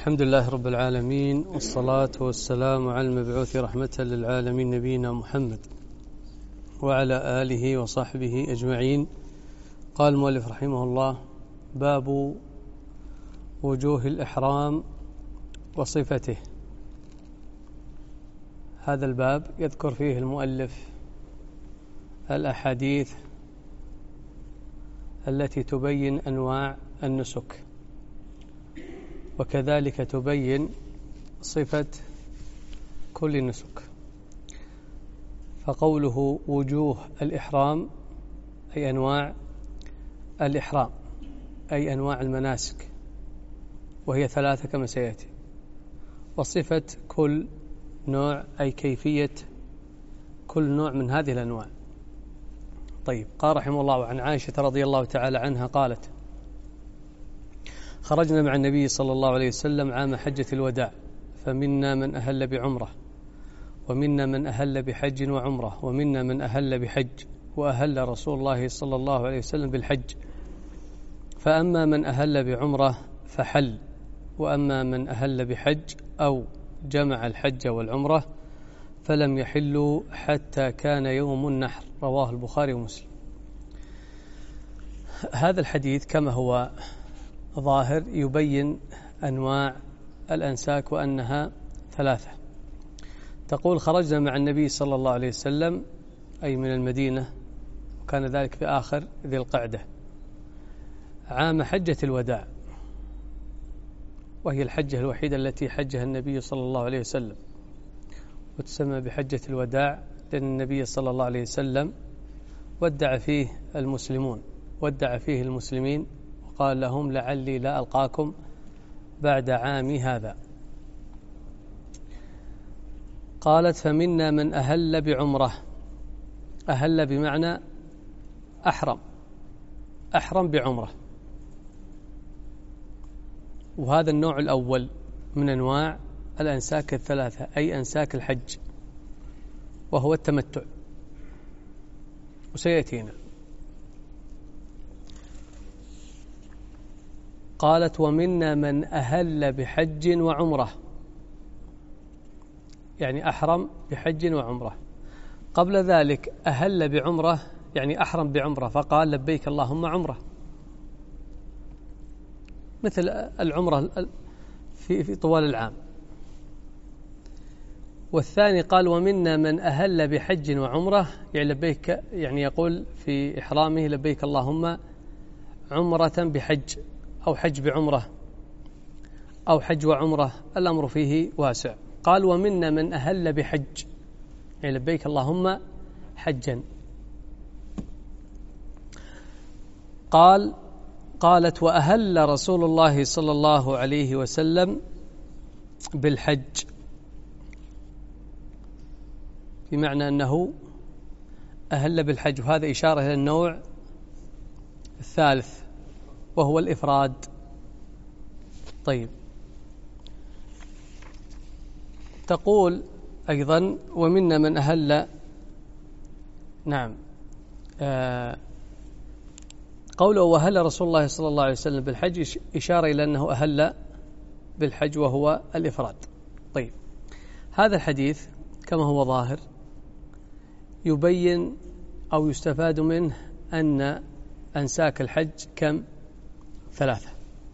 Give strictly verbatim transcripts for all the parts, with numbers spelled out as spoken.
الحمد لله رب العالمين، والصلاة والسلام على المبعوث رحمة للعالمين نبينا محمد وعلى آله وصحبه أجمعين. قال المؤلف رحمه الله: باب وجوه الإحرام وصفته. هذا الباب يذكر فيه المؤلف الأحاديث التي تبين أنواع النسك، وكذلك تبين صفة كل نسك. فقوله وجوه الإحرام أي أنواع الإحرام، أي أنواع المناسك، وهي ثلاثة كما سيأتي. وصفة كل نوع أي كيفية كل نوع من هذه الأنواع. طيب، قال رحمه الله: عن عائشة رضي الله تعالى عنها قالت: خرجنا مع النبي صلى الله عليه وسلم عام حجة الوداع، فمنا من أهل بعمرة، ومنا من أهل بحج وعمرة، ومنا من أهل بحج، وأهل رسول الله صلى الله عليه وسلم بالحج. فأما من أهل بعمرة فحل، وأما من أهل بحج أو جمع الحج والعمرة فلم يحلوا حتى كان يوم النحر. رواه البخاري ومسلم. هذا الحديث كما هو ظاهر يبين أنواع الأنساك وأنها ثلاثة. تقول: خرجنا مع النبي صلى الله عليه وسلم، أي من المدينة، وكان ذلك في آخر ذي القعدة، عام حجة الوداع، وهي الحجة الوحيدة التي حجها النبي صلى الله عليه وسلم، وتسمى بحجة الوداع لأن النبي صلى الله عليه وسلم ودع فيه المسلمون ودع فيه المسلمين وقال لهم: لعلي لا ألقاكم بعد عامي هذا. قالت: فمنا من أهل بعمرة. أهل بمعنى أحرم أحرم بعمرة، وهذا النوع الأول من أنواع الأنساك الثلاثة، أي أنساك الحج، وهو التمتع، وسيأتينا. قالت: ومنا من أهل بحج وعمرة، يعني أحرم بحج وعمرة. قبل ذلك أهل بعمرة، يعني أحرم بعمرة فقال: لبيك اللهم عمرة، مثل العمرة في في طوال العام. والثاني قال: ومنا من أهل بحج وعمرة، يعني لبيك، يعني يقول في إحرامه: لبيك اللهم عمرة بحج، أو حج بعمرة، أو حج وعمرة، الأمر فيه واسع. قال: ومنا من أهل بحج، يعني لبيك اللهم حجا. قال قالت: وأهل رسول الله صلى الله عليه وسلم بالحج، بمعنى أنه أهل بالحج، وهذا إشارة إلى النوع الثالث وهو الإفراد. طيب، تقول أيضا: ومنا من أهل، نعم، آه قوله وأهل رسول الله صلى الله عليه وسلم بالحج إشارة إلى أنه أهل بالحج وهو الإفراد. طيب، هذا الحديث كما هو ظاهر يبين أو يستفاد منه أن أنساك الحج كم؟ ثلاثة.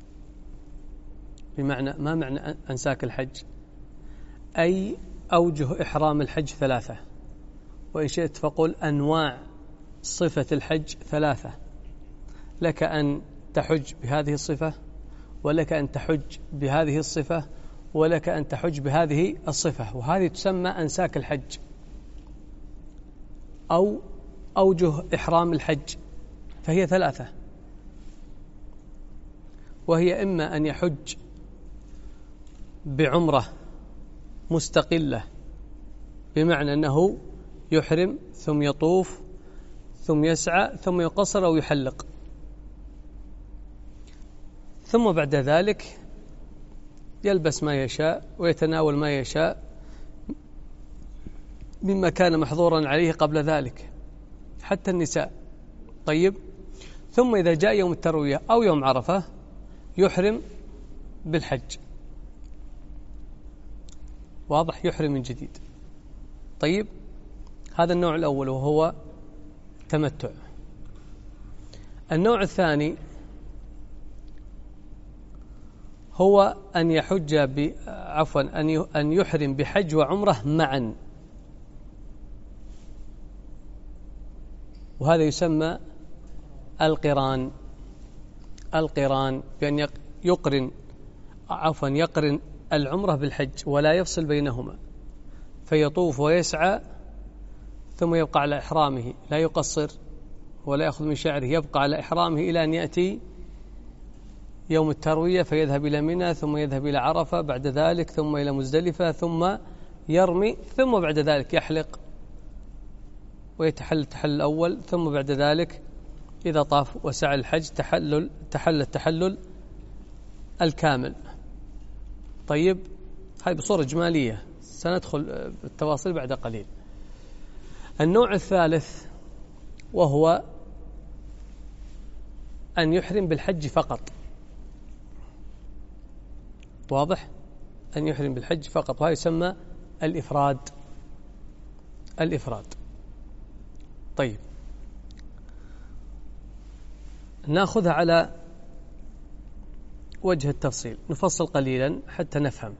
بمعنى، ما معنى أنساك الحج؟ أي أوجه إحرام الحج ثلاثة، وإن شئت فقل أنواع صفة الحج ثلاثة. لك أن تحج بهذه الصفة، ولك أن تحج بهذه الصفة، ولك أن تحج بهذه الصفة، وهذه تسمى أنساك الحج أو أوجه إحرام الحج، فهي ثلاثة، وهي إما أن يحج بعمرة مستقلة، بمعنى أنه يحرم ثم يطوف ثم يسعى ثم يقصر أو يحلق، ثم بعد ذلك يلبس ما يشاء ويتناول ما يشاء مما كان محظورا عليه قبل ذلك، حتى النساء. طيب، ثم إذا جاء يوم التروية أو يوم عرفة يحرم بالحج، واضح؟ يحرم من جديد. طيب، هذا النوع الأول وهو تمتع. النوع الثاني هو أن يحج ب... عفوا أن أن يحرم بحج وعمرة معا، وهذا يسمى القران. القران بأن يقرن عفوا يقرن العمرة بالحج ولا يفصل بينهما، فيطوف ويسعى ثم يبقى على إحرامه، لا يقصر ولا يأخذ من شعره، يبقى على إحرامه إلى أن يأتي يوم التروية فيذهب إلى منى، ثم يذهب إلى عرفة بعد ذلك، ثم إلى مزدلفة، ثم يرمي، ثم بعد ذلك يحلق ويتحل التحلل الأول، ثم بعد ذلك إذا طاف وسعى الحج تحلل تحل التحلل الكامل. طيب، هذه بصورة إجمالية، سندخل بالتفاصيل بعد قليل. النوع الثالث وهو أن يحرم بالحج فقط. واضح؟ أن يحرم بالحج فقط، وهذا يسمى الإفراد. الإفراد. طيب، نأخذها على وجه التفصيل، نفصل قليلا حتى نفهم.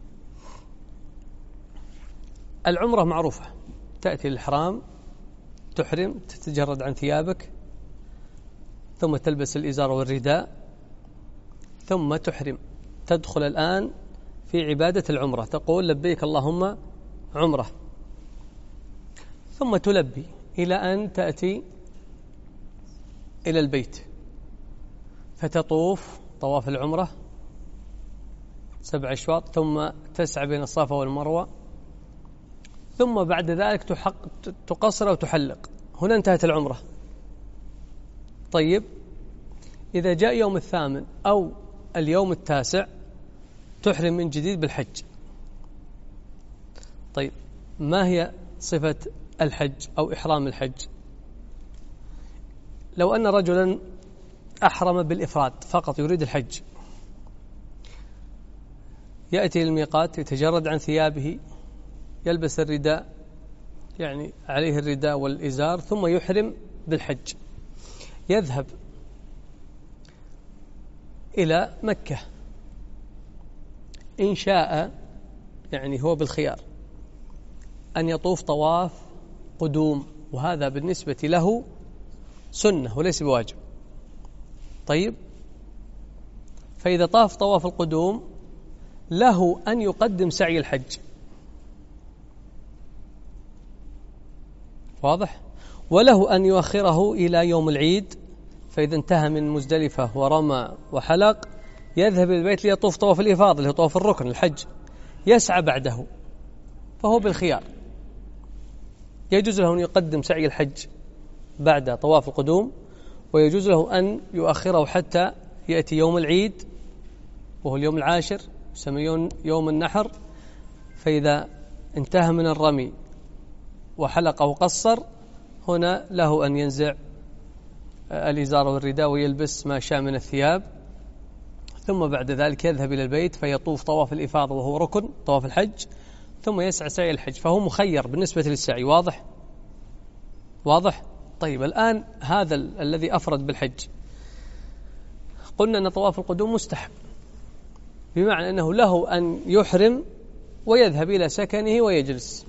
العمرة معروفة، تأتي للإحرام، تحرم، تتجرد عن ثيابك، ثم تلبس الإزار والرداء، ثم تحرم، تدخل الآن في عبادة العمرة، تقول لبيك اللهم عمرة، ثم تلبي إلى أن تأتي إلى البيت فتطوف طواف العمرة سبع أشواط، ثم تسعى بين الصفا والمروة، ثم بعد ذلك تحق تقصر أو تحلق. هنا انتهت العمرة. طيب، إذا جاء يوم الثامن أو اليوم التاسع تحرم من جديد بالحج. طيب، ما هي صفة الحج أو إحرام الحج؟ لو أن رجلا أحرم بالإفراد فقط يريد الحج، يأتي للميقات، يتجرد عن ثيابه، يلبس الرداء، يعني عليه الرداء والإزار، ثم يحرم بالحج، يذهب إلى مكة إن شاء، يعني هو بالخيار، أن يطوف طواف قدوم، وهذا بالنسبة له سنة وليس بواجب. طيب، فإذا طاف طواف القدوم له أن يقدم سعي الحج. واضح؟ وله أن يؤخره إلى يوم العيد، فإذا انتهى من مزدلفة ورمى وحلق يذهب إلى البيت ليطوف طواف الإفاضة اللي هو طواف الركن الحج، يسعى بعده، فهو بالخيار، يجوز له أن يقدم سعي الحج بعد طواف القدوم، ويجوز له أن يؤخره حتى يأتي يوم العيد وهو اليوم العاشر يسمى يوم النحر، فإذا انتهى من الرمي وحلق أو قصر هنا له أن ينزع الإزار والرداء ويلبس ما شاء من الثياب، ثم بعد ذلك يذهب إلى البيت فيطوف طواف الإفاضة وهو ركن طواف الحج، ثم يسعى سعي الحج، فهو مخير بالنسبة للسعي. واضح؟ واضح؟ طيب، الآن هذا ال- الذي أفرد بالحج، قلنا أن طواف القدوم مستحب، بمعنى أنه له أن يحرم ويذهب إلى سكنه ويجلس،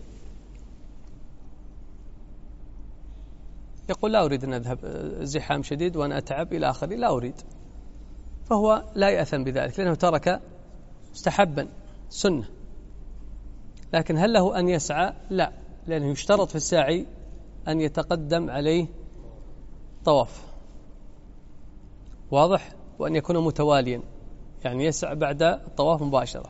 يقول لا أريد أن أذهب، زحام شديد وأنا أتعب إلى آخره، لا أريد، فهو لا يأثم بذلك لأنه ترك مستحبا سنة. لكن هل له أن يسعى؟ لا، لأنه يشترط في الساعي أن يتقدم عليه طواف. واضح؟ وأن يكون متواليا، يعني يسعى بعد الطواف مباشرة.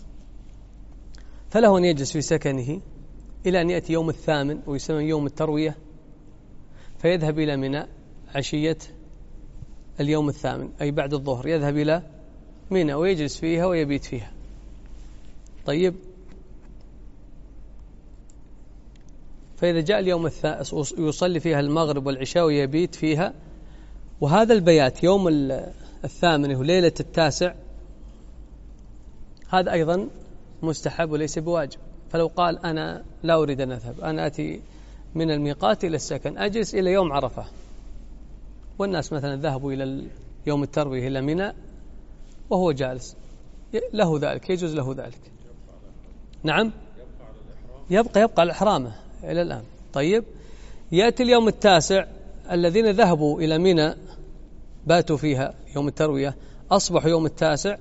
فله أن يجلس في سكنه إلى أن يأتي يوم الثامن ويسمى يوم التروية، فيذهب إلى منى عشية اليوم الثامن، أي بعد الظهر يذهب إلى منى ويجلس فيها ويبيت فيها. طيب، فإذا جاء اليوم الثالث يصلي فيها المغرب والعشاء ويبيت فيها، وهذا البيات يوم الثامن وليلة التاسع هذا أيضا مستحب وليس بواجب. فلو قال أنا لا أريد أن أذهب، أنا أتي من الميقات إلى السكن، أجلس إلى يوم عرفة، والناس مثلا ذهبوا إلى يوم التروية إلى منى وهو جالس، له ذلك، يجوز له ذلك. نعم، يبقى يبقى على إحرامه إلى الآن. طيب، يأتي اليوم التاسع، الذين ذهبوا إلى منى باتوا فيها يوم التروية، أصبحوا يوم التاسع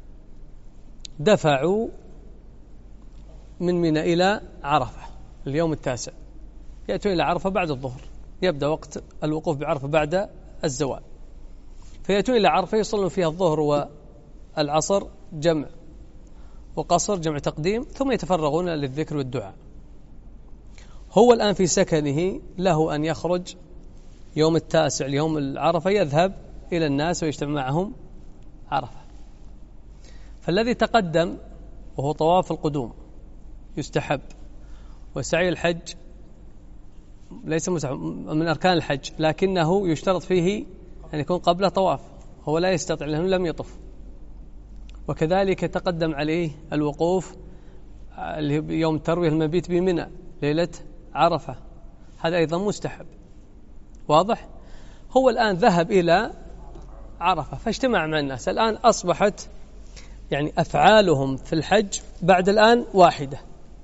دفعوا من منى إلى عرفة اليوم التاسع، يأتون إلى عرفة بعد الظهر، يبدأ وقت الوقوف بعرفة بعد الزوال، فيأتون إلى عرفة يصلون فيها الظهر والعصر جمع وقصر، جمع تقديم، ثم يتفرغون للذكر والدعاء. هو الآن في سكنه، له أن يخرج يوم التاسع ليوم العرفة، يذهب إلى الناس ويجتمع معهم عرفة. فالذي تقدم وهو طواف القدوم يستحب، وسعي الحج ليس من أركان الحج، لكنه يشترط فيه أن يكون قبل طواف، هو لا يستطيع لأنه لم يطف. وكذلك تقدم عليه الوقوف يوم التروية، المبيت بمنى ليلة عرفة، هذا أيضا مستحب. واضح؟ هو الآن ذهب إلى عرفة فاجتمع مع الناس، الآن أصبحت يعني أفعالهم في الحج بعد الآن واحدة،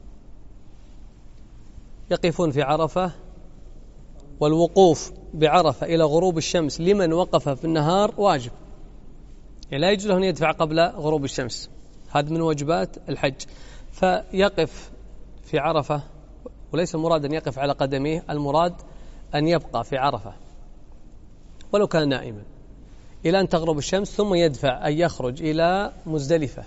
يقفون في عرفة، والوقوف بعرفة إلى غروب الشمس لمن وقف في النهار واجب، يعني لا يجوز له أن يدفع قبل غروب الشمس، هذا من واجبات الحج. فيقف في عرفة، وليس المراد أن يقف على قدميه، المراد أن يبقى في عرفة ولو كان نائما إلى أن تغرب الشمس، ثم يدفع أن يخرج إلى مزدلفة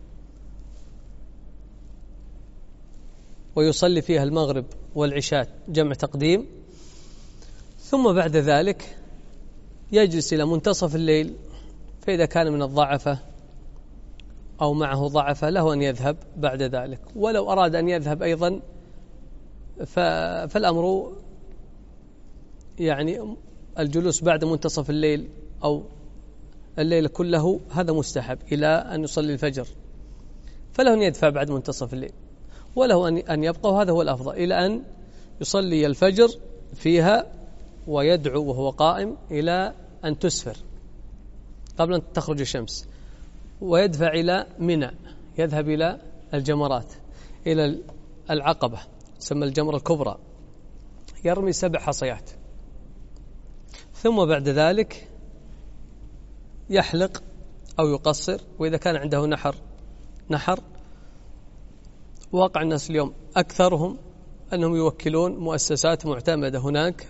ويصلي فيها المغرب والعشاء جمع تقديم، ثم بعد ذلك يجلس إلى منتصف الليل، فإذا كان من الضعفة أو معه ضعفة له أن يذهب بعد ذلك، ولو أراد أن يذهب أيضا فالأمر يعني الجلوس بعد منتصف الليل أو الليل كله هذا مستحب إلى أن يصلي الفجر، فله أن يدفع بعد منتصف الليل، وله أن يبقى، وهذا هو الأفضل، إلى أن يصلي الفجر فيها ويدعو وهو قائم إلى أن تسفر قبل أن تخرج الشمس، ويدفع إلى منى، يذهب إلى الجمرات، إلى العقبة تسمى الجمرة الكبرى، يرمي سبع حصيات، ثم بعد ذلك يحلق أو يقصر، وإذا كان عنده نحر نحر. واقع الناس اليوم أكثرهم أنهم يوكلون مؤسسات معتمدة هناك،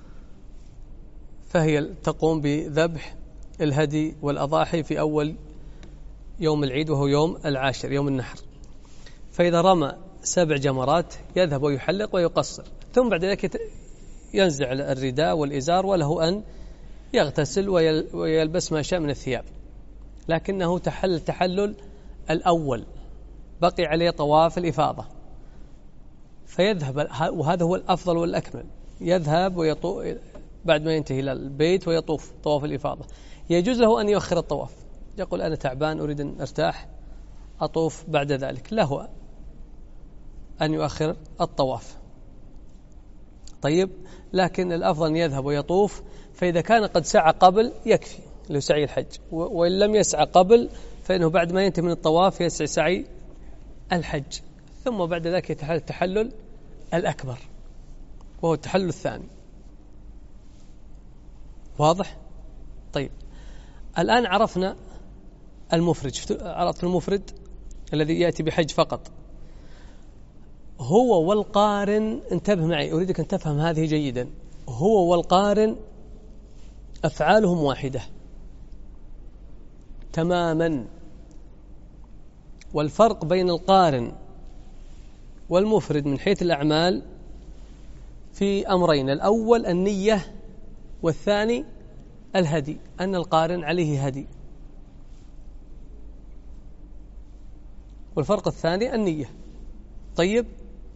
فهي تقوم بذبح الهدي والأضاحي في أول يوم العيد وهو يوم العاشر يوم النحر، فإذا رمى سبع جمرات يذهب ويحلق ويقصر، ثم بعد ذلك ينزع الرداء والإزار، وله أن يغتسل ويلبس ما شاء من الثياب، لكنه تحل تحلل الأول، بقي عليه طواف الإفاضة، فيذهب، وهذا هو الأفضل والأكمل، يذهب ويطوف بعد ما ينتهي إلى البيت ويطوف طواف الإفاضة. يجوز له أن يؤخر الطواف، يقول أنا تعبان أريد أن أرتاح أطوف بعد ذلك، له أن يؤخر الطواف. طيب، لكن الأفضل أن يذهب ويطوف، فإذا كان قد سعى قبل يكفي له سعي الحج، وإن لم يسعى قبل فإنه بعد ما ينتهي من الطواف يسعى سعي الحج، ثم بعد ذلك يتحلل التحلل الأكبر وهو التحلل الثاني. واضح؟ طيب، الآن عرفنا المفرد، عرفت المفرد الذي يأتي بحج فقط، هو والقارن، انتبه معي أريدك أن تفهم هذه جيدا، هو والقارن أفعالهم واحدة تماما، والفرق بين القارن والمفرد من حيث الأعمال في أمرين، الأول النية، والثاني الهدي، أن القارن عليه هدي، والفرق الثاني النية. طيب،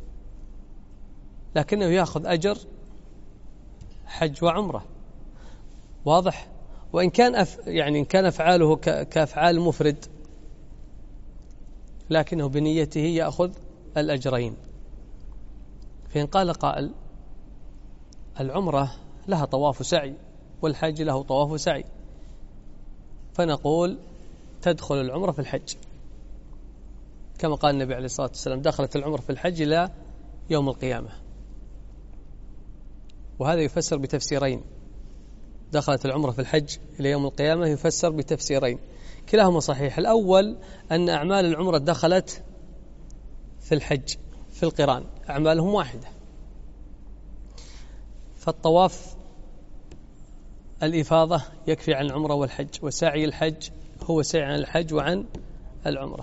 لكنه يأخذ أجر حج وعمرة. واضح؟ وإن كان أف يعني إن كان أفعاله كأفعال المفرد، لكنه بنيته يأخذ الأجرين. فإن قال قائل العمرة لها طواف سعي والحج له طواف سعي، فنقول تدخل العمرة في الحج، كما قال النبي عليه الصلاة والسلام دخلت العمرة في الحج إلى يوم القيامة. وهذا يفسر بتفسيرين، دخلت العمرة في الحج إلى يوم القيامة يفسر بتفسيرين كلاهما صحيح. الأول أن أعمال العمرة دخلت في الحج في القران، أعمالهم واحدة، فالطواف الإفاضة يكفي عن العمرة والحج، وسعي الحج هو سعي عن الحج وعن العمرة.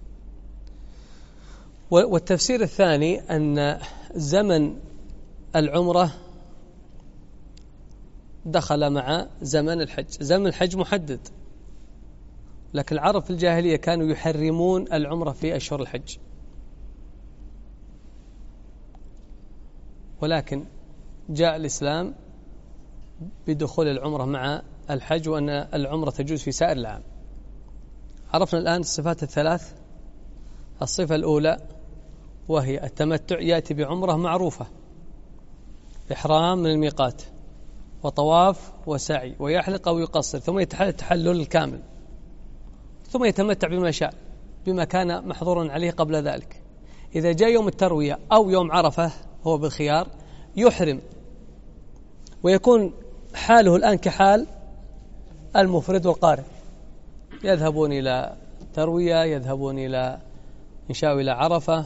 والتفسير الثاني أن زمن العمرة دخل مع زمن الحج. زمن الحج محدد، لكن العرب في الجاهلية كانوا يحرمون العمرة في أشهر الحج، ولكن جاء الإسلام بدخول العمرة مع الحج، وأن العمرة تجوز في سائر العام. عرفنا الآن الصفات الثلاث. الصفة الأولى وهي التمتع، يأتي بعمرة معروفة، إحرام من الميقات وطواف وسعي، ويحلق أو يقصر، ثم يتحلل التحلل الكامل، ثم يتمتع بما شاء بما كان محظورا عليه قبل ذلك. إذا جاء يوم التروية أو يوم عرفة هو بالخيار يحرم، ويكون حاله الآن كحال المفرد والقارئ، يذهبون إلى تروية، يذهبون إلى إن شاءوا إلى عرفة،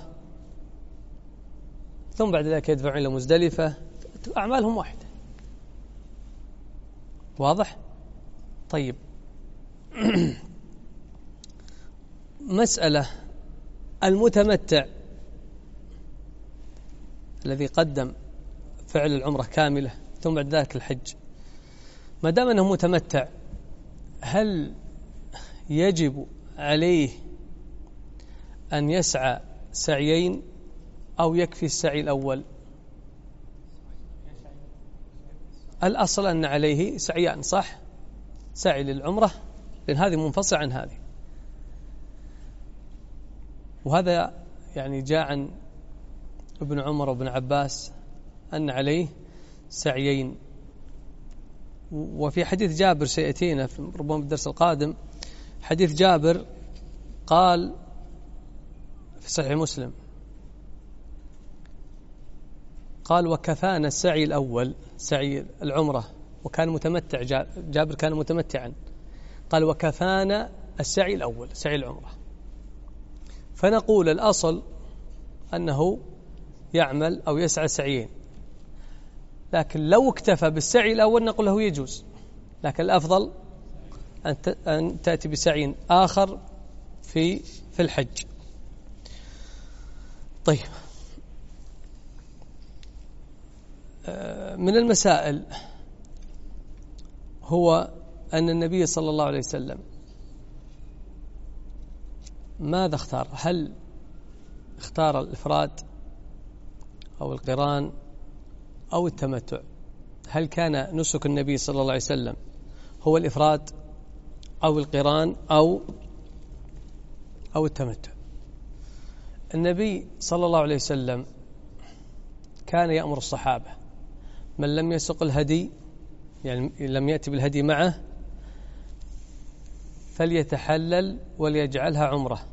ثم بعد ذلك يدفعون إلى مزدلفة، أعمالهم واحدة. واضح؟ طيب مسألة المتمتع الذي قدم فعل العمرة كاملة ثم بعد ذلك الحج، ما دام أنه متمتع هل يجب عليه أن يسعى سعيين أو يكفي السعي الأول؟ الأصل أن عليه سعيان، صح؟ سعي للعمرة، لأن هذه منفصل عن هذه. وهذا يعني جاء عن ابن عمر وابن عباس أن عليه سعيين. وفي حديث جابر سيأتينا ربما بالدرس القادم، حديث جابر قال في صحيح مسلم قال وكفانا السعي الأول، سعي العمرة، وكان متمتع، جابر كان متمتعا، قال وكفانا السعي الأول، سعي العمرة. فنقول الأصل أنه يعمل أو يسعى سعيين، لكن لو اكتفى بالسعي الأول نقول له يجوز، لكن الأفضل أن تأتي بسعي آخر في في الحج. طيب، من المسائل هو أن النبي صلى الله عليه وسلم ماذا اختار؟ هل اختار الإفراد أو القران أو التمتع؟ هل كان نسك النبي صلى الله عليه وسلم هو الإفراد أو القران أو أو التمتع؟ النبي صلى الله عليه وسلم كان يأمر الصحابة من لم يسق الهدي، يعني لم يأتي بالهدي معه، فليتحلل وليجعلها عمرة.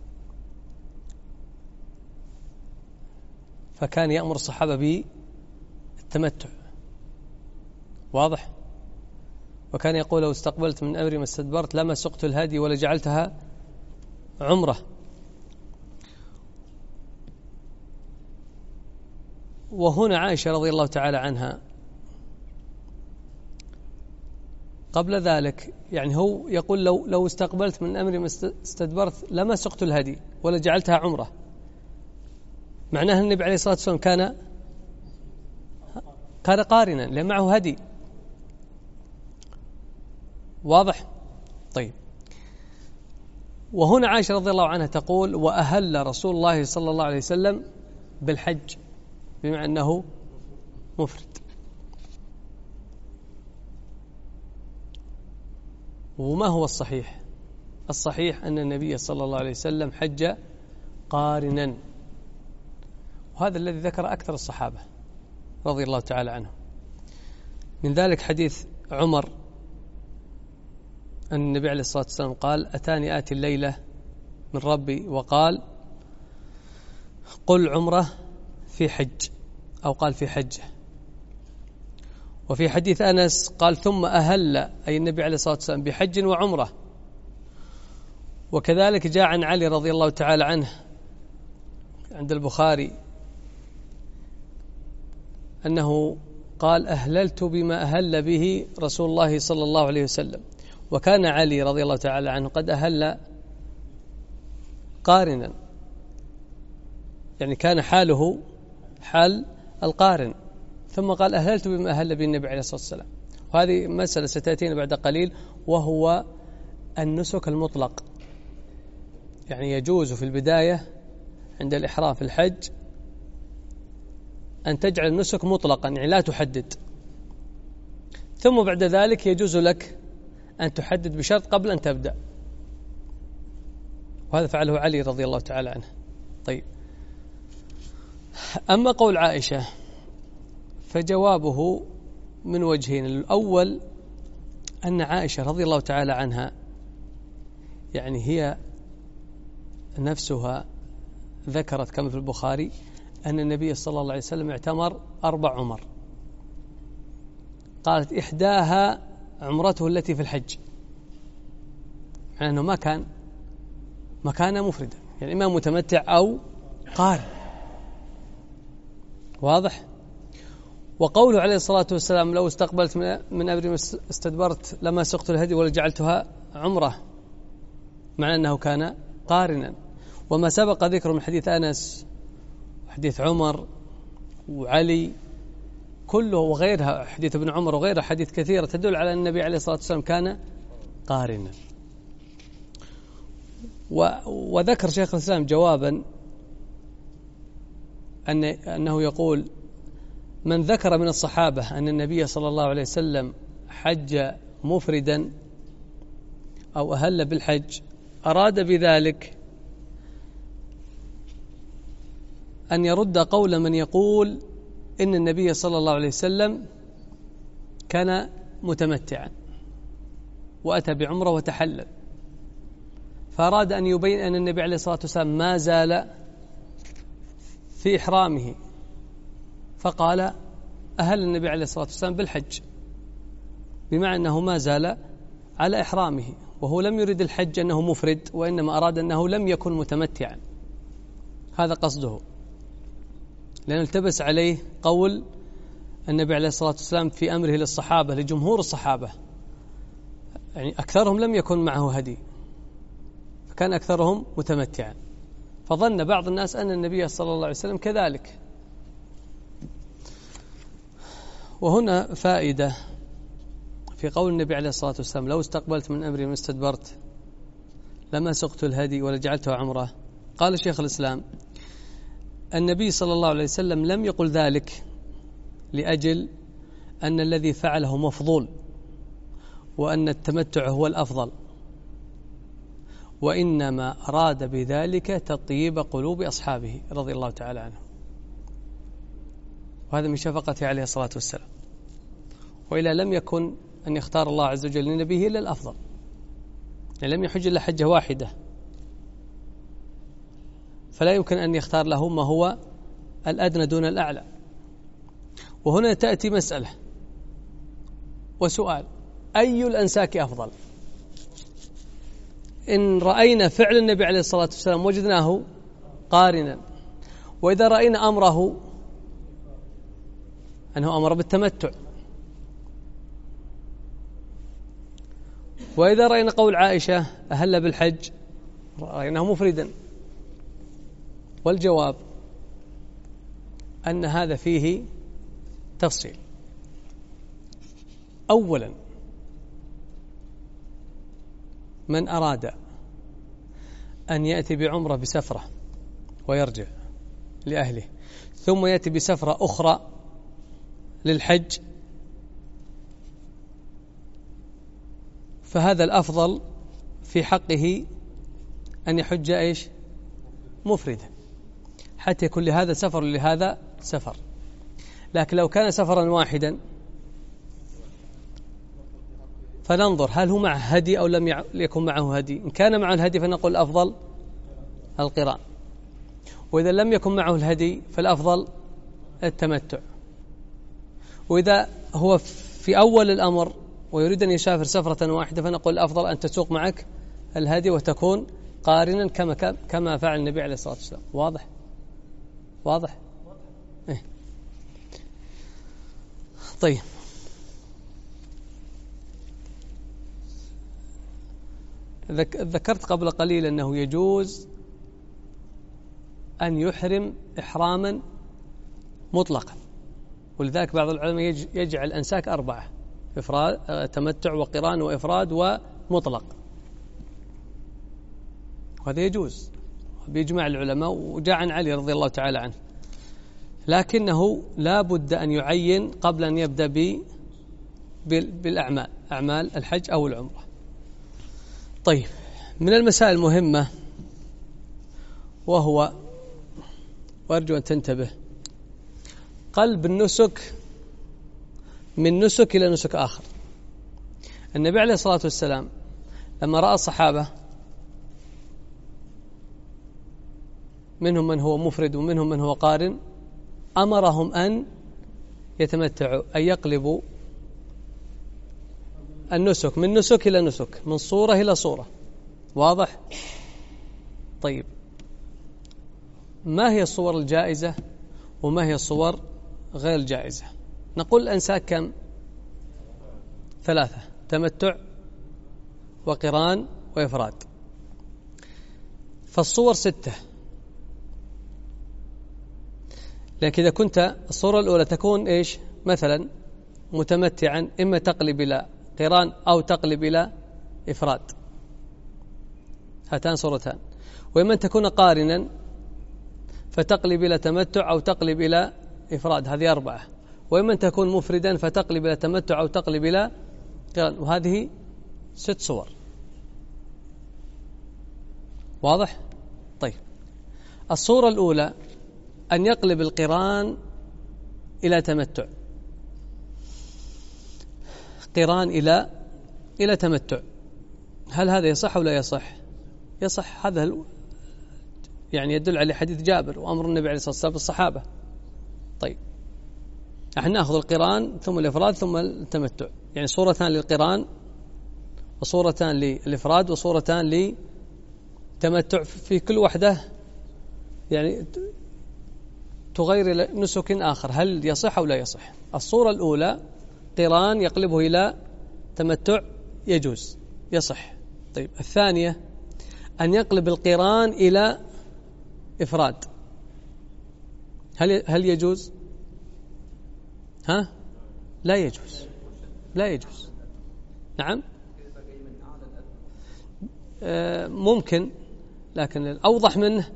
فكان يأمر الصحابة بالتمتع، واضح؟ وكان يقول لو استقبلت من أمري ما استدبرت لما سقت الهدي ولا جعلتها عمرة. وهنا عائشة رضي الله تعالى عنها قبل ذلك يعني هو يقول لو لو استقبلت من أمري ما استدبرت لما سقت الهدي ولا جعلتها عمرة، معناه النبي عليه الصلاة والسلام كان كان قارنا لأن معه هدي، واضح؟ طيب، وهنا عائشة رضي الله عنها تقول وأهل رسول الله صلى الله عليه وسلم بالحج، بمعنى أنه مفرد. وما هو الصحيح؟ الصحيح أن النبي صلى الله عليه وسلم حج قارنا، وهذا الذي ذكر أكثر الصحابة رضي الله تعالى عنهم. من ذلك حديث عمر أن النبي عليه الصلاة والسلام قال: أتاني آتي الليلة من ربي وقال: قل عمره في حج، أو قال في حجه. وفي حديث أنس قال: ثم أهل أي النبي عليه الصلاة والسلام بحج وعمره. وكذلك جاء عن علي رضي الله تعالى عنه عند البخاري أنه قال: أهللت بما أهل به رسول الله صلى الله عليه وسلم. وكان علي رضي الله تعالى عنه قد أهل قارنا، يعني كان حاله حال القارن، ثم قال: أهللت بما أهل به النبي عليه الصلاة والسلام. وهذه مسألة ستأتينا بعد قليل، وهو النسك المطلق. يعني يجوز في البداية عند الإحرام في الحج أن تجعل النسك مطلقا، يعني لا تحدد، ثم بعد ذلك يجوز لك أن تحدد بشرط قبل أن تبدأ، وهذا فعله علي رضي الله تعالى عنه. طيب، أما قول عائشة فجوابه من وجهين. الأول أن عائشة رضي الله تعالى عنها يعني هي نفسها ذكرت كما في البخاري أن النبي صلى الله عليه وسلم اعتمر أربع عمر. قالت: إحداها عمرته التي في الحج، يعني أنه ما كان ما كان مفردا، يعني إما متمتع أو قارن. واضح؟ وقوله عليه الصلاة والسلام: لو استقبلت من أمري استدبرت لما سقت الهدي ولجعلتها عمرة، معنى أنه كان قارنا. وما سبق ذكره من حديث أنس وحديث عمر وعلي كله وغيرها، حديث ابن عمر وغيرها، حديث كثيرة تدل على أن النبي عليه الصلاة والسلام كان قارنا. وذكر شيخ الإسلام جوابا أن أنه يقول: من ذكر من الصحابة أن النبي صلى الله عليه وسلم حج مفردا أو أهل بالحج أراد بذلك أن يرد قول من يقول إن النبي صلى الله عليه وسلم كان متمتعا وأتى بعمره وتحلل، فأراد أن يبين أن النبي عليه الصلاة والسلام ما زال في إحرامه، فقال: أهل النبي عليه الصلاة والسلام بالحج، بمعنى أنه ما زال على إحرامه، وهو لم يرد الحج أنه مفرد، وإنما أراد أنه لم يكن متمتعا. هذا قصده، لأن التبس عليه قول النبي عليه الصلاة والسلام في أمره للصحابة، لجمهور الصحابة، يعني أكثرهم لم يكن معه هدي، فكان أكثرهم متمتعا، فظن بعض الناس أن النبي صلى الله عليه وسلم كذلك. وهنا فائدة في قول النبي عليه الصلاة والسلام: لو استقبلت من أمري ما استدبرت لما سقت الهدي ولجعلته عمره. قال شيخ الإسلام: النبي صلى الله عليه وسلم لم يقل ذلك لأجل أن الذي فعله مفضول وأن التمتع هو الأفضل، وإنما أراد بذلك تطيب قلوب أصحابه رضي الله تعالى عنهم، وهذا من شفقته عليه الصلاة والسلام. وإلا لم يكن أن يختار الله عز وجل لنبيه إلا الأفضل، يعني لم يحج إلا حجة واحدة، فلا يمكن أن يختار له ما هو الأدنى دون الأعلى. وهنا تأتي مسألة وسؤال: أي الأنساك أفضل؟ إن رأينا فعل النبي عليه الصلاة والسلام وجدناه قارنا، وإذا رأينا أمره أنه أمر بالتمتع، وإذا رأينا قول عائشة أهل بالحج رأيناه مفردا. والجواب أن هذا فيه تفصيل. أولا، من أراد أن يأتي بعمرة بسفرة ويرجع لأهله، ثم يأتي بسفرة أخرى للحج، فهذا الأفضل في حقه أن يحج إيش؟ مفردا. حتى يكون لهذا سفر ولهذا سفر. لكن لو كان سفرا واحدا فننظر هل هو معه هدي أو لم يكن معه هدي. إن كان معه الهدي فنقول الأفضل القران، وإذا لم يكن معه الهدي فالأفضل التمتع. وإذا هو في أول الأمر ويريد أن يسافر سفرة واحدة فنقول الأفضل أن تسوق معك الهدي وتكون قارنا كما كما فعل النبي عليه الصلاة والسلام. واضح؟ واضح؟ إيه؟ طيب، ذكرت قبل قليل أنه يجوز أن يحرم إحراما مطلقا، ولذلك بعض العلماء يجعل الأنساك أربعة: إفراد، تمتع وقران وإفراد ومطلق. وهذا يجوز بإجماع العلماء، وجاء عن علي رضي الله تعالى عنه، لكنه لا بد أن يعين قبل أن يبدأ بالأعمال، أعمال الحج أو العمرة. طيب، من المسائل المهمة وهو، وأرجو أن تنتبه، قلب النسك من نسك إلى نسك آخر. النبي عليه الصلاة والسلام لما رأى الصحابة منهم من هو مفرد ومنهم من هو قارن أمرهم أن يتمتعوا، أن يقلبوا النسك من نسك إلى نسك، من صورة إلى صورة. واضح؟ طيب، ما هي الصور الجائزة وما هي الصور غير الجائزة؟ نقول الأنساك كم؟ ثلاثة: تمتع وقران وإفراد. فالصور ستة، لكن إذا كنت الصورة الأولى تكون إيش؟ مثلا متمتعا، إما تقلب إلى قران أو تقلب إلى إفراد، هاتان صورتان. وإما تكون قارنا فتقلب إلى تمتع أو تقلب إلى إفراد، هذه أربعة. وإما تكون مفردا فتقلب إلى تمتع أو تقلب إلى قران، وهذه ست صور. واضح؟ طيب، الصورة الأولى أن يقلب القران إلى تمتع، قران إلى إلى تمتع. هل هذا يصح أو لا يصح؟ يصح. هذا يعني يدل على حديث جابر وأمر النبي عليه الصلاة والسلام بالصحابة. طيب، نحن نأخذ القران ثم الإفراد ثم التمتع، يعني صورتان للقران وصورتان للإفراد وصورتان للتمتع، في كل واحدة يعني تغير إلى نسك آخر. هل يصح أو لا يصح؟ الصورة الأولى قران يقلبه إلى تمتع، يجوز، يصح. طيب، الثانية أن يقلب القران إلى إفراد، هل هل يجوز؟ ها؟ لا يجوز، لا يجوز. نعم، آه ممكن، لكن الأوضح منه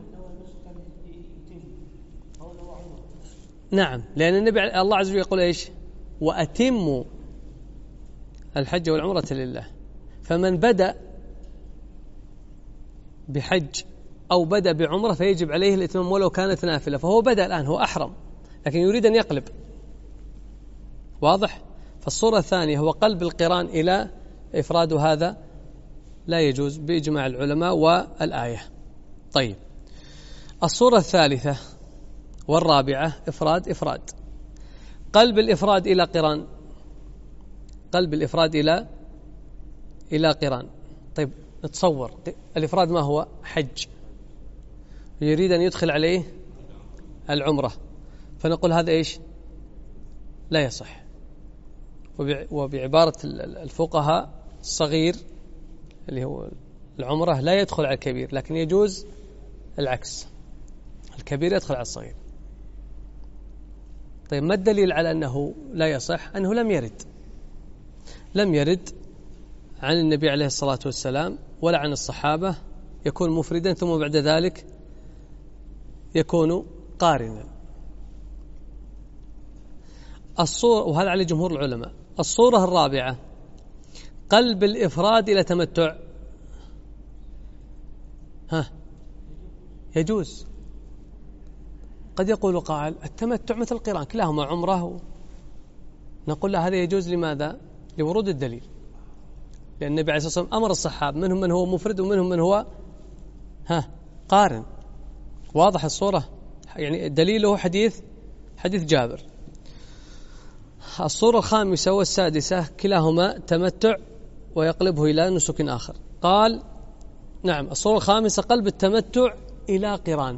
نعم، لأن النبي الله عز وجل يقول إيش؟ وأتموا الحج والعمرة لله. فمن بدأ بحج أو بدأ بعمرة فيجب عليه الإتمام ولو كانت نافلة، فهو بدأ الآن، هو أحرم لكن يريد أن يقلب. واضح؟ فالصورة الثانية هو قلب القران إلى إفراد، هذا لا يجوز بإجماع العلماء والآية. طيب، الصورة الثالثة والرابعة إفراد إفراد، قلب الإفراد إلى قران، قلب الإفراد إلى إلى قران. طيب، نتصور الإفراد ما هو؟ حج، يريد أن يدخل عليه العمرة، فنقول هذا إيش؟ لا يصح. وبعبارة الفقهاء الصغير اللي هو العمرة لا يدخل على الكبير، لكن يجوز العكس، الكبير يدخل على الصغير. طيب، ما الدليل على أنه لا يصح؟ أنه لم يرد لم يرد عن النبي عليه الصلاة والسلام ولا عن الصحابة يكون مفردا ثم بعد ذلك يكون قارنا. الصورة، وهذا على جمهور العلماء. الصورة الرابعة قلب الإفراد إلى تمتع، ها يجوز قد يقول قائل التمتع مثل القران كلاهما عمره، نقول له هذا يجوز. لماذا؟ لورود الدليل، لأن النبي عليه الصلاة والسلام أمر الصحابة منهم من هو مفرد ومنهم من هو ها قارن. واضح الصورة؟ يعني دليله حديث حديث جابر. الصورة الخامسة والسادسة كلاهما تمتع ويقلبه إلى نسك آخر. قال نعم، الصورة الخامسة قلب التمتع إلى قران،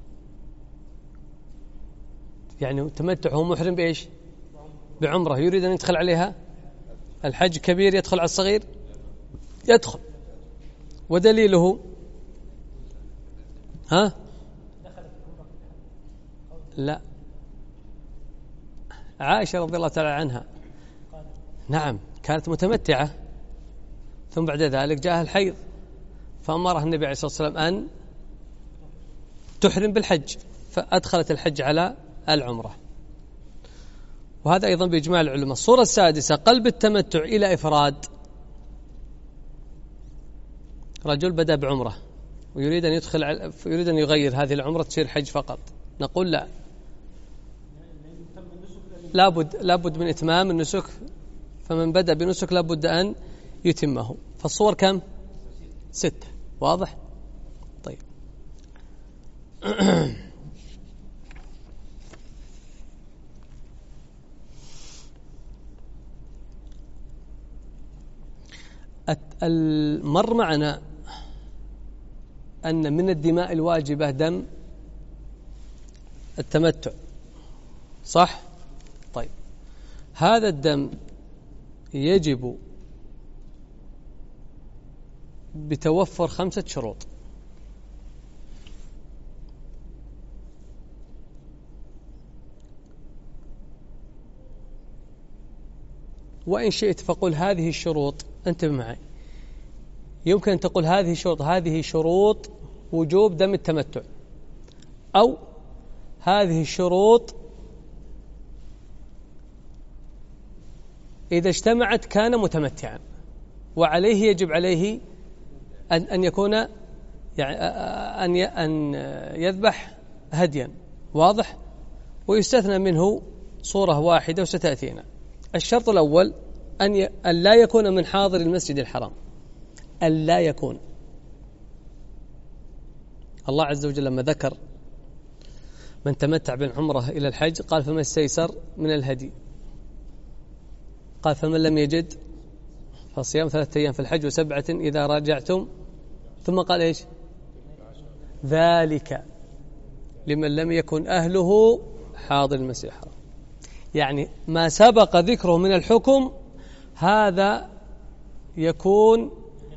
يعني التمتع هو محرم بإيش؟ بعمرة، يريد أن يدخل عليها الحج كبير، يدخل على الصغير يدخل. ودليله ها لا عائشة رضي الله تعالى عنها نعم كانت متمتعة، ثم بعد ذلك جاءها الحيض فأمرها النبي عليه الصلاة والسلام أن تحرم بالحج، فأدخلت الحج على العمرة. وهذا أيضا بإجماع العلماء. الصورة السادسة قلب التمتع إلى إفراد، رجل بدأ بعمرة ويريد أن يدخل على يريد أن يغير هذه العمرة تصير حج فقط، نقول لا، لابد لابد من إتمام النسك، فمن بدأ بنسك لابد أن يتمه. فالصور كم؟ ستة. واضح؟ طيب مر معنا أن من الدماء الواجبة دم التمتع، صح؟ طيب هذا الدم يجب بتوفر خمسة شروط. وإن شئت فقل هذه الشروط، انتبه معي، يمكن أن تقول هذه شروط هذه شروط وجوب دم التمتع، أو هذه الشروط إذا اجتمعت كان متمتعا وعليه يجب عليه أن أن يكون يعني أن أن يذبح هديا. واضح؟ ويستثنى منه صورة واحدة وستأتينا. الشرط الأول أن ي... أن لا يكون من حاضر المسجد الحرام، أن لا يكون. الله عز وجل لما ذكر من تمتع بالعمرة إلى الحج قال فما استيسر من الهدي، قال فمن لم يجد فصيام ثلاثة أيام في الحج وسبعة إذا راجعتم، ثم قال إيش؟ ذلك لمن لم يكن أهله حاضر المسجد الحرام. يعني ما سبق ذكره من الحكم هذا يكون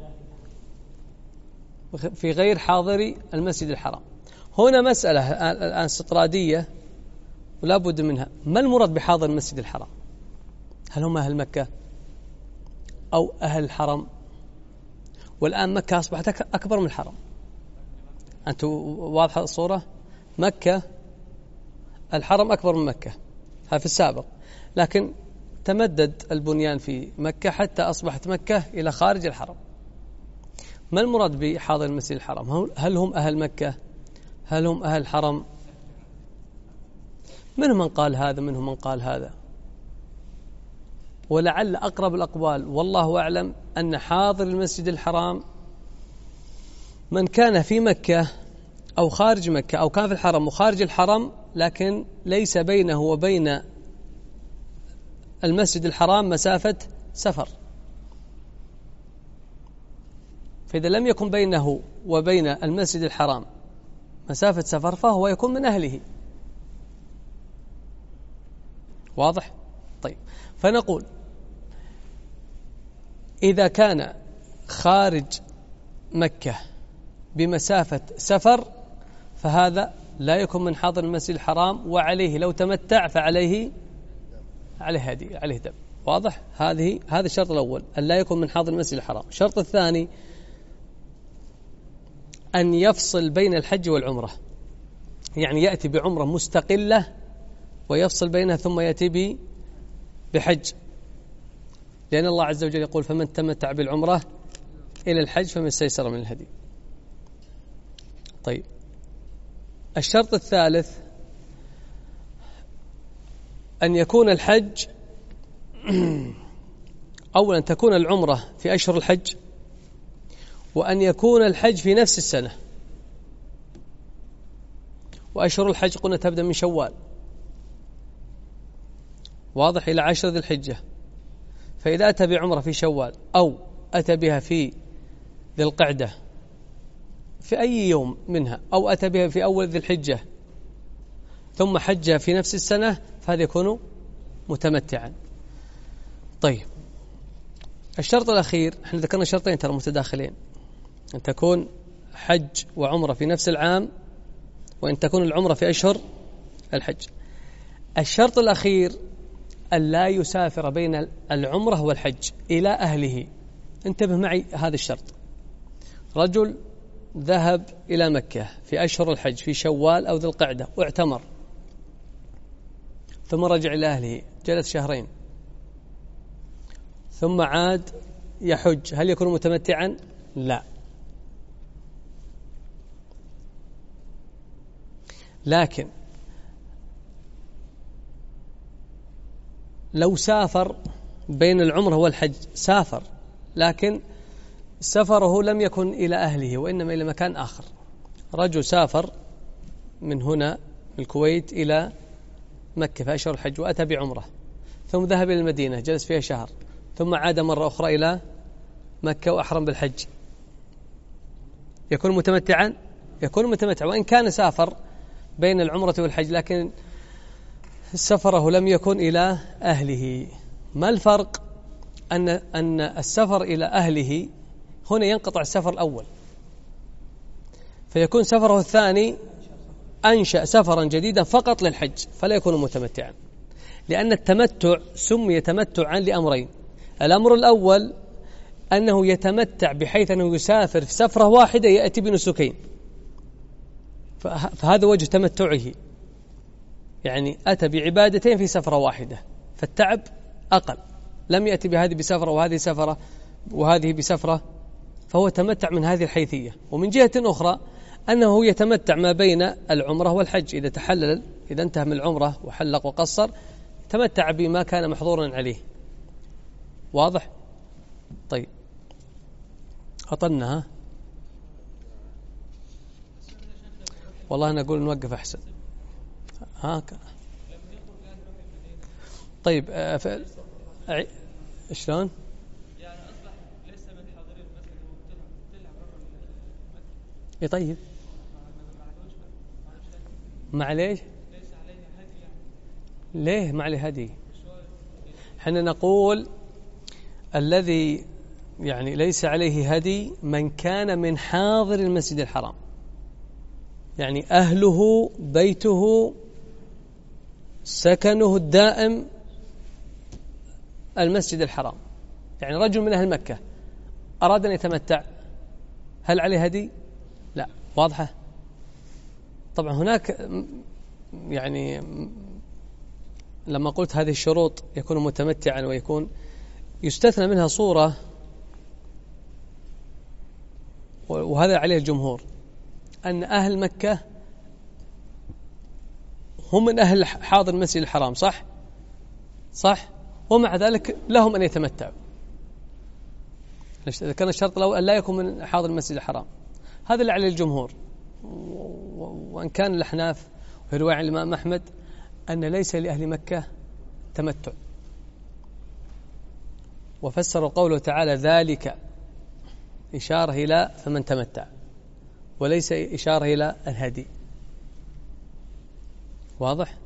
في غير حاضر المسجد الحرام. هنا مسألة الآن استطرادية ولا بد منها، ما المراد بحاضر المسجد الحرام؟ هل هم أهل مكة أو أهل الحرم؟ والآن مكة أصبحت أكبر من الحرم. أنتم واضحة الصورة؟ مكة الحرم أكبر من مكة، هذا في السابق، لكن تمدد البنيان في مكة حتى أصبحت مكة إلى خارج الحرم. ما المراد بحاضر المسجد الحرام؟ هل هم أهل مكة؟ هل هم أهل الحرم؟ منهم من قال هذا منهم من قال هذا، ولعل أقرب الأقوال والله أعلم أن حاضر المسجد الحرام من كان في مكة أو خارج مكة أو كان في الحرم وخارج الحرم لكن ليس بينه وبين المسجد الحرام مسافة سفر، فإذا لم يكن بينه وبين المسجد الحرام مسافة سفر فهو يكون من أهله. واضح؟ طيب، فنقول إذا كان خارج مكة بمسافة سفر فهذا لا يكون من حاضر المسجد الحرام، وعليه لو تمتع فعليه عليه هدي عليه دم. واضح؟ هذه هذا الشرط الأول، أن لا يكون من حاضر المسجد الحرام. الشرط الثاني أن يفصل بين الحج والعمرة، يعني يأتي بعمرة مستقلة ويفصل بينها ثم يأتي بحج، لأن الله عز وجل يقول فمن تمتع بالعمرة إلى الحج فمن استيسر من الهدي. طيب، الشرط الثالث أن يكون الحج أولا تكون العمرة في أشهر الحج، وأن يكون الحج في نفس السنة. وأشهر الحج قلنا تبدأ من شوال، واضح، إلى عشر ذي الحجة. فإذا أتى بعمرة في شوال أو أتى بها في ذي القعدة في أي يوم منها، أو أتى بها في أول ذي الحجة ثم حج في نفس السنة، فهذا يكون متمتعا. طيب، الشرط الأخير، احنا ذكرنا شرطين ترى متداخلين، أن تكون حج وعمرة في نفس العام، وأن تكون العمرة في أشهر الحج. الشرط الأخير أن لا يسافر بين العمرة والحج إلى أهله. انتبه معي هذا الشرط. رجل ذهب إلى مكة في أشهر الحج في شوال أو ذي القعدة واعتمر، ثم رجع إلى أهله، جلس شهرين، ثم عاد يحج، هل يكون متمتعا؟ لا. لكن لو سافر بين العمرة والحج، سافر لكن سفره لم يكن إلى أهله وإنما إلى مكان آخر. رجل سافر من هنا من الكويت إلى مكة في أشهر الحج وأتى بعمرة، ثم ذهب إلى المدينة جلس فيها شهر، ثم عاد مرة أخرى إلى مكة وأحرم بالحج، يكون متمتعا؟ يكون متمتع وإن كان سافر بين العمرة والحج، لكن سفره لم يكن إلى أهله. ما الفرق؟ أن أن السفر إلى أهله هنا ينقطع السفر الأول، فيكون سفره الثاني أنشأ سفرا جديدا فقط للحج، فلا يكون متمتعا، لأن التمتع سمي تمتعا لأمرين. الأمر الأول أنه يتمتع بحيث أنه يسافر في سفرة واحدة يأتي بنسكين، فهذا وجه تمتعه، يعني أتى بعبادتين في سفرة واحدة، فالتعب أقل، لم يأتي بهذه بسفرة وهذه سفرة وهذه بسفرة، فهو تمتع من هذه الحيثية. ومن جهة أخرى أنه يتمتع ما بين العمرة والحج، إذا تحلل، إذا انتهى من العمرة وحلق وقصر، تمتع بما كان محظورا عليه. واضح؟ طيب، أطلنا. والله أنا أقول نوقف أحسن. ها طيب، ف... شلون؟ يعني أصبح ليس من حاضرين المسجد وطلع برا. إيه طيب، معليش ليس عليه هدي يعني. ليه ما عليه هدي؟ حنا نقول الذي يعني ليس عليه هدي من كان من حاضر المسجد الحرام، يعني أهله بيته سكنه الدائم المسجد الحرام، يعني رجل من أهل مكة أراد أن يتمتع، هل عليه هدي؟ لا. واضحة؟ طبعا هناك يعني لما قلت هذه الشروط يكون متمتعا ويكون يستثنى منها صورة، وهذا عليه الجمهور، أن أهل مكة هم من أهل حاضر المسجد الحرام، صح؟ صح؟ ومع ذلك لهم أن يتمتعوا. كان الشرط الأول أن لا يكون من حاضر المسجد الحرام، هذا اللي عليه الجمهور. وأن كان الأحناف في رواية عن الإمام أحمد أن ليس لأهل مكة تمتع، وفسروا قوله تعالى ذلك إشارة إلى فمن تمتع، وليس إشارة إلى الهدي. واضح؟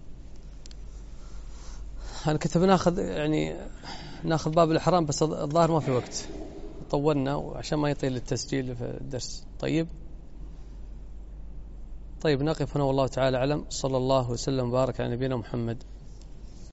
أنا كنت بناخذ يعني ناخذ باب الإحرام، بس الظاهر ما في وقت، طولنا وعشان ما يطيل التسجيل في الدرس. طيب طيب نقف هنا، والله تعالى أعلم. صلى الله وسلم وبارك على نبينا محمد.